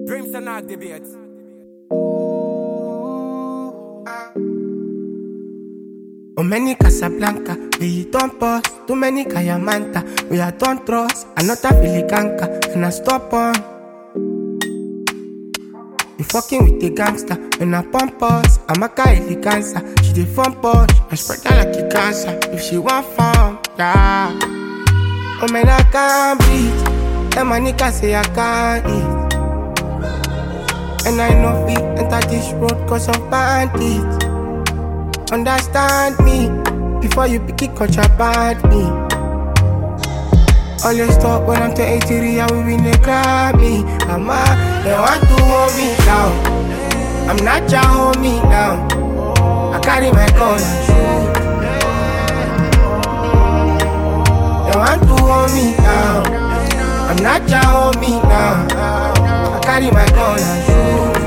Dreams and not debate. Oh, many Casablanca, we don't pause. Too many Kayamanta, we are don't trust. Another Filicanca, and I stop on. You fucking with the gangster, when I pump us. I'm a Kylie cancer, she dey fun push. I spread her like a cancer, if she want fun, yeah. Oh man, I can't breathe. Them my niggas say I can't eat. And I know we enter this road cause of bandits. Understand me before you pick it contraband me. Always talk when I'm 23 and we win a Grammy. They want to hold me down. I'm not your homie now. I carry my gun and shoot. They want to hold me down. I'm not your homie now. I carry my gun and shoot.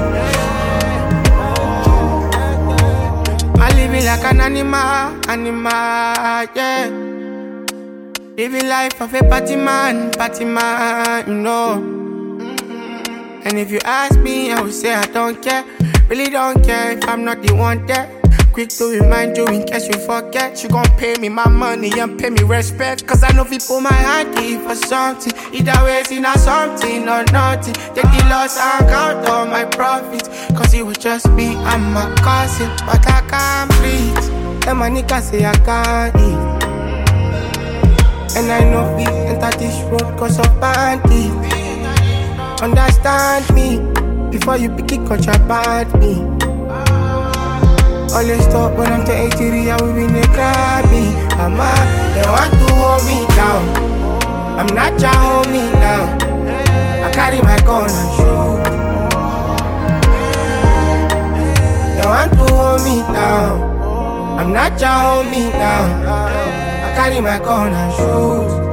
I live it like an animal, yeah. Living life of a party man, you know. And if you ask me, I will say I don't care. Really don't care if I'm not the one there. Quick to remind you in case you forget. You gon' pay me my money and pay me respect. Cause I know if you put my hand in for something. Either way, it's not something or nothing. Take the loss and count all my profits. Cause it was just me and my cousin. But I can't breathe. Them my niggas say I can't eat. And I know we enter this road cause of bandits. Understand me before you pick it contraband me. Always talk when I'm 23 and we win a Grammy. They want to hold me down. I'm not your homie now. I carry my gun and shoot. They want to hold me down. I'm not your homie now. I carry my gun and shoot.